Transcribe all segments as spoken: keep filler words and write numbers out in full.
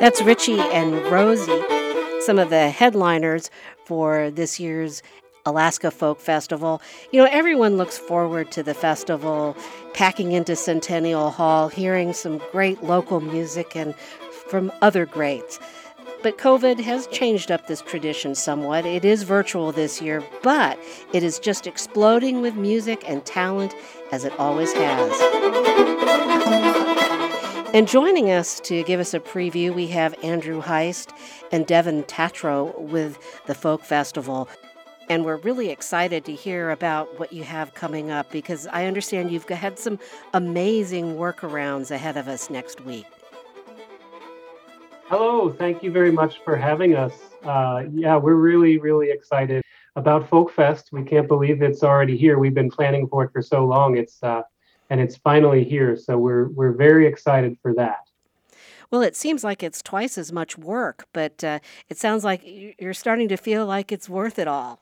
That's Richie and Rosie, some of the headliners for this year's Alaska Folk Festival. You know, everyone looks forward to the festival, packing into Centennial Hall, hearing some great local music and from other greats. But COVID has changed up this tradition somewhat. It is virtual this year, but it is just exploding with music and talent as it always has. And joining us to give us a preview, we have Andrew Heist and Devin Tatro with the Folk Festival. And we're really excited to hear about what you have coming up because I understand you've had some amazing workarounds ahead of us next week. Hello, thank you very much for having us. Uh, yeah, we're really, really excited about Folk Fest. We can't believe it's already here. We've been planning for it for so long. It's uh, and it's finally here. So we're we're very excited for that. Well, it seems like it's twice as much work, but uh, it sounds like you're starting to feel like it's worth it all.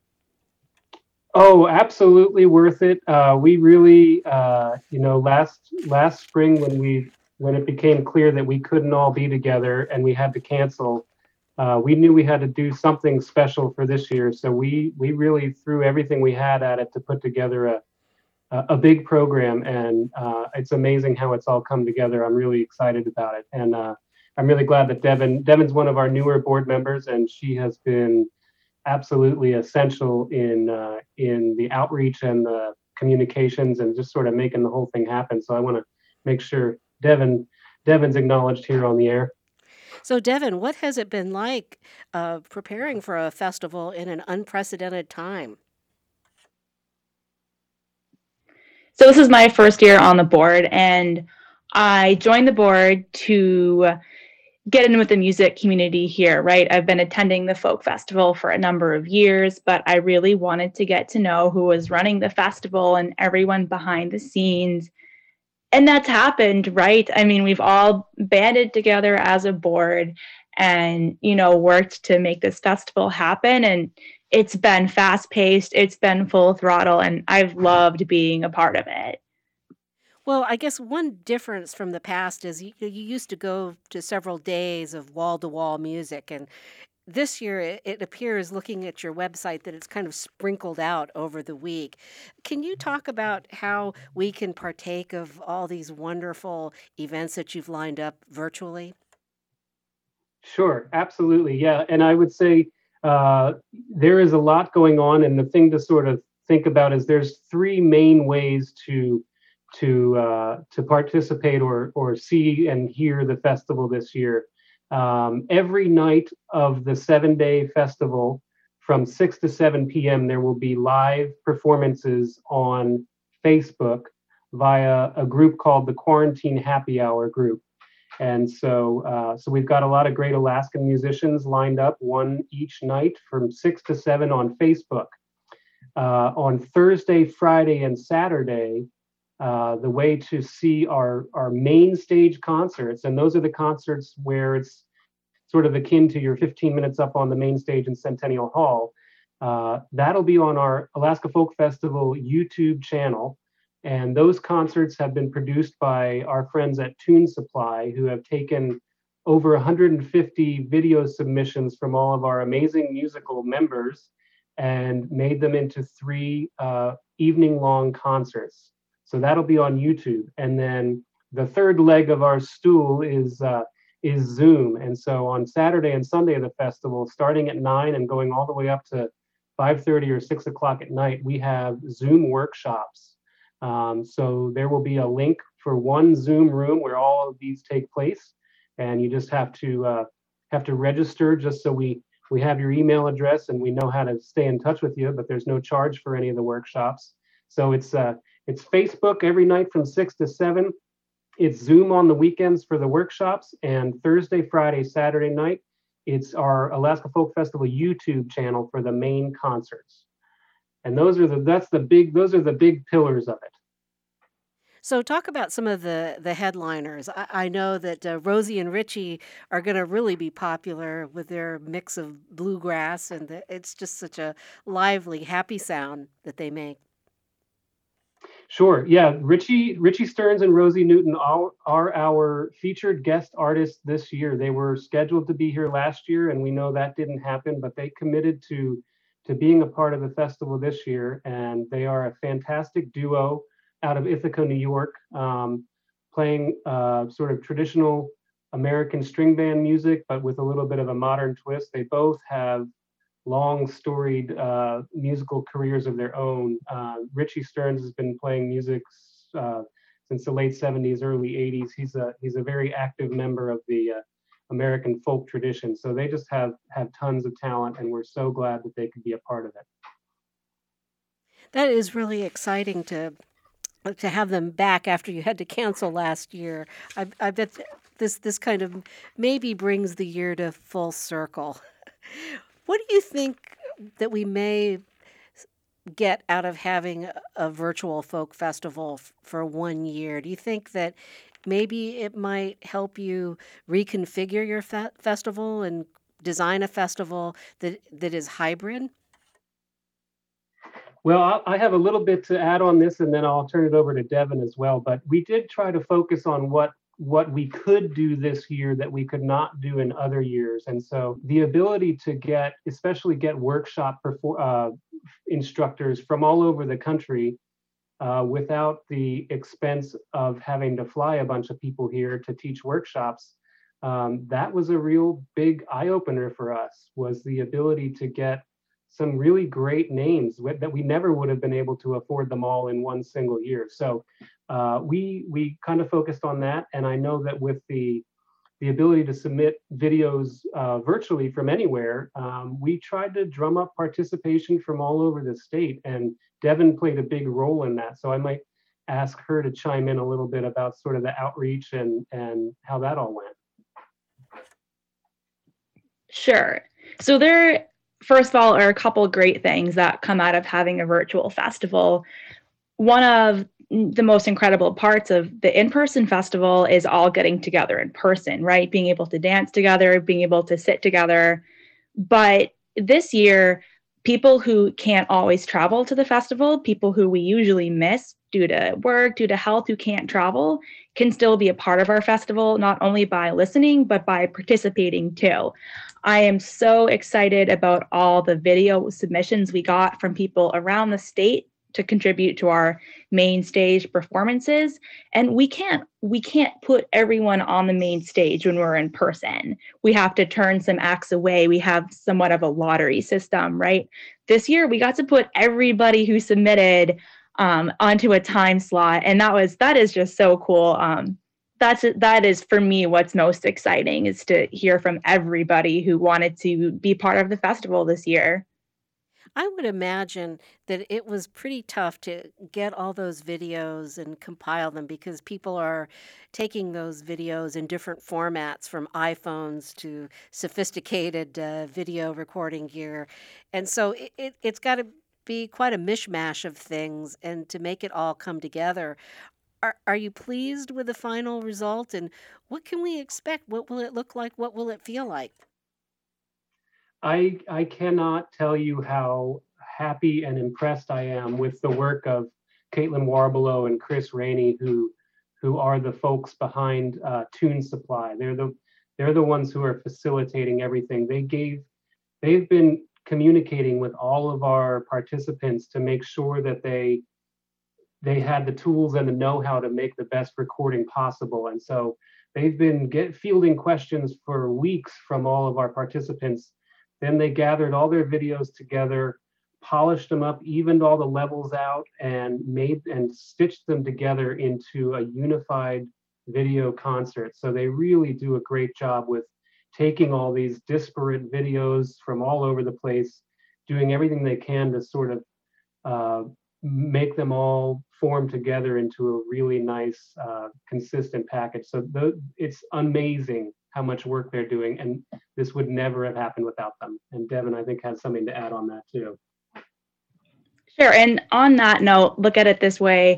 Oh, absolutely worth it. Uh, we really, uh, you know, last last spring when we when it became clear that we couldn't all be together and we had to cancel, uh, we knew we had to do something special for this year. So we we really threw everything we had at it to put together a a big program, and uh, it's amazing how it's all come together. I'm really excited about it, and uh, I'm really glad that Devin Devin's one of our newer board members, and she has been absolutely essential in uh, in the outreach and the communications and just sort of making the whole thing happen. So I want to make sure Devin Devin's acknowledged here on the air. So Devin, what has it been like uh, preparing for a festival in an unprecedented time? So this is my first year on the board, and I joined the board to get in with the music community here, right? I've been attending the folk festival for a number of years, but I really wanted to get to know who was running the festival and everyone behind the scenes. And that's happened, right? I mean, we've all banded together as a board and, you know, worked to make this festival happen. And it's been fast paced, it's been full throttle, and I've loved being a part of it. Well, I guess one difference from the past is you, you used to go to several days of wall to wall music. And this year it, it appears, looking at your website, that it's kind of sprinkled out over the week. Can you talk about how we can partake of all these wonderful events that you've lined up virtually? Sure, absolutely. Yeah. And I would say uh, there is a lot going on. And the thing to sort of think about is there's three main ways to to uh, to participate or or see and hear the festival this year. Um, every night of the seven day festival from six to seven p.m., there will be live performances on Facebook via a group called the Quarantine Happy Hour group. And so, uh, so we've got a lot of great Alaskan musicians lined up, one each night from six to seven on Facebook. Uh, on Thursday, Friday, and Saturday, uh, the way to see our our main stage concerts, and those are the concerts where it's sort of akin to your fifteen minutes up on the main stage in Centennial Hall. Uh, that'll be on our Alaska Folk Festival YouTube channel. And those concerts have been produced by our friends at Tune Supply, who have taken over one hundred fifty video submissions from all of our amazing musical members and made them into three uh, evening-long concerts. So that'll be on YouTube. And then the third leg of our stool is uh, is Zoom. And so on Saturday and Sunday of the festival, starting at nine and going all the way up to five thirty or six o'clock at night, we have Zoom workshops. Um, so there will be a link for one Zoom room where all of these take place, and you just have to uh, have to register just so we we have your email address and we know how to stay in touch with you. But there's no charge for any of the workshops. So it's uh, it's Facebook every night from six to seven. It's Zoom on the weekends for the workshops, and Thursday, Friday, Saturday night, it's our Alaska Folk Festival YouTube channel for the main concerts. And those are the that's the big those are the big pillars of it. So talk about some of the the headliners. I, I know that uh, Rosie and Richie are going to really be popular with their mix of bluegrass, and the, it's just such a lively, happy sound that they make. Sure. Yeah. Richie Richie Stearns and Rosie Newton are, are our featured guest artists this year. They were scheduled to be here last year, and we know that didn't happen, but they committed to to being a part of the festival this year, and they are a fantastic duo out of Ithaca, New York, um, playing uh, sort of traditional American string band music, but with a little bit of a modern twist. They both have long storied uh, musical careers of their own. Uh, Richie Stearns has been playing music uh, since the late seventies, early eighties. He's a he's a very active member of the uh, American folk tradition. So they just have have tons of talent, and we're so glad that they could be a part of it. That is really exciting to to have them back after you had to cancel last year. I, I bet this this kind of maybe brings the year to full circle. What do you think that we may get out of having a virtual folk festival f- for one year? Do you think that maybe it might help you reconfigure your fe- festival and design a festival that that is hybrid? Well, I have a little bit to add on this, and then I'll turn it over to Devin as well. But we did try to focus on what what we could do this year that we could not do in other years. And so the ability to get, especially get workshop perfor- uh, instructors from all over the country uh, without the expense of having to fly a bunch of people here to teach workshops, um, that was a real big eye opener for us, was the ability to get some really great names that we never would have been able to afford them all in one single year. So uh, we we kind of focused on that, and I know that with the the ability to submit videos uh, virtually from anywhere, um, we tried to drum up participation from all over the state, and Devin played a big role in that. So I might ask her to chime in a little bit about sort of the outreach and and how that all went. Sure. So there, first of all, are a couple great things that come out of having a virtual festival. One of the most incredible parts of the in-person festival is all getting together in person, right? Being able to dance together, being able to sit together. But this year, people who can't always travel to the festival, people who we usually miss due to work, due to health, who can't travel, can still be a part of our festival, not only by listening, but by participating too. I am so excited about all the video submissions we got from people around the state to contribute to our main stage performances. And we can't we can't put everyone on the main stage when we're in person. We have to turn some acts away. We have somewhat of a lottery system, right? This year we got to put everybody who submitted um, onto a time slot, and that was that is just so cool. Um, that's that is for me what's most exciting, is to hear from everybody who wanted to be part of the festival this year. I would imagine that it was pretty tough to get all those videos and compile them because people are taking those videos in different formats from iPhones to sophisticated uh, video recording gear. And so it, it, it's got to be quite a mishmash of things and to make it all come together. Are, are you pleased with the final result? And what can we expect? What will it look like? What will it feel like? I I cannot tell you how happy and impressed I am with the work of Caitlin Warbelow and Chris Rainey, who who are the folks behind uh, Tune Supply. They're the they're the ones who are facilitating everything. They gave they've been communicating with all of our participants to make sure that they they had the tools and the know-how to make the best recording possible. And so they've been get fielding questions for weeks from all of our participants. Then they gathered all their videos together, polished them up, evened all the levels out, and made and stitched them together into a unified video concert. So they really do a great job with taking all these disparate videos from all over the place, doing everything they can to sort of uh, make them all form together into a really nice, uh, consistent package. So th- it's amazing how much work they're doing, and this would never have happened without them. And Devin, I think, has something to add on that too. Sure. And on that note, look at it this way.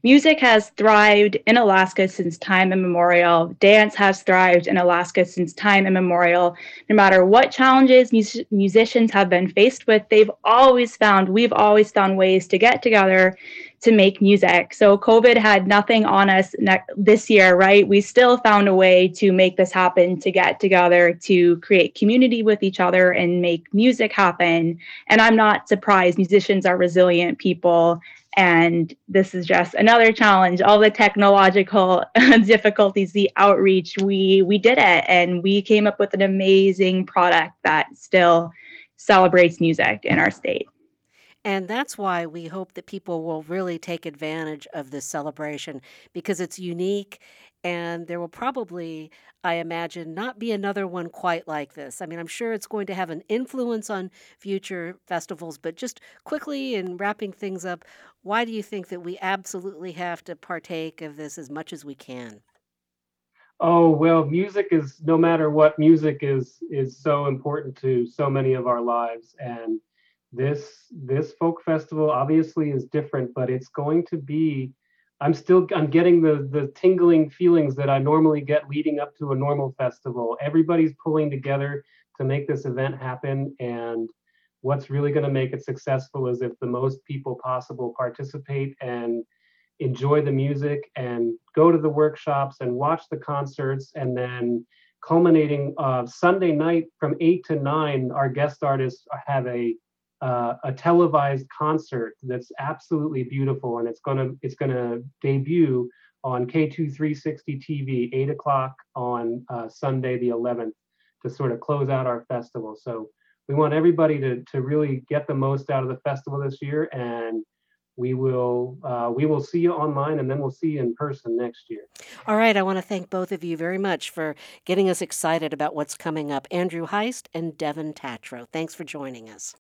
Music has thrived in Alaska since time immemorial. Dance has thrived in Alaska since time immemorial. No matter what challenges mus- musicians have been faced with, they've always found, we've always found ways to get together to make music. So COVID had nothing on us ne- this year, right? We still found a way to make this happen, to get together, to create community with each other and make music happen. And I'm not surprised. Musicians are resilient people. And this is just another challenge. All the technological difficulties, the outreach, we we did it, and we came up with an amazing product that still celebrates music in our state. And that's why we hope that people will really take advantage of this celebration because it's unique and there will probably, I imagine, not be another one quite like this. I mean, I'm sure it's going to have an influence on future festivals, but just quickly in wrapping things up, why do you think that we absolutely have to partake of this as much as we can? Oh, well, music is, no matter what, music is is so important to so many of our lives. And this this folk festival obviously is different, but it's going to be, I'm still I'm getting the the tingling feelings that I normally get leading up to a normal festival. Everybody's pulling together to make this event happen, and what's really going to make it successful is if the most people possible participate and enjoy the music and go to the workshops and watch the concerts, and then culminating uh, Sunday night from eight to nine, our guest artists have a uh, a televised concert that's absolutely beautiful, and it's gonna it's gonna debut on K two three sixty T V eight o'clock on uh, Sunday the eleventh to sort of close out our festival. So we want everybody to to really get the most out of the festival this year, and we will uh, we will see you online, and then we'll see you in person next year. All right, I want to thank both of you very much for getting us excited about what's coming up. Andrew Heist and Devin Tatro, thanks for joining us.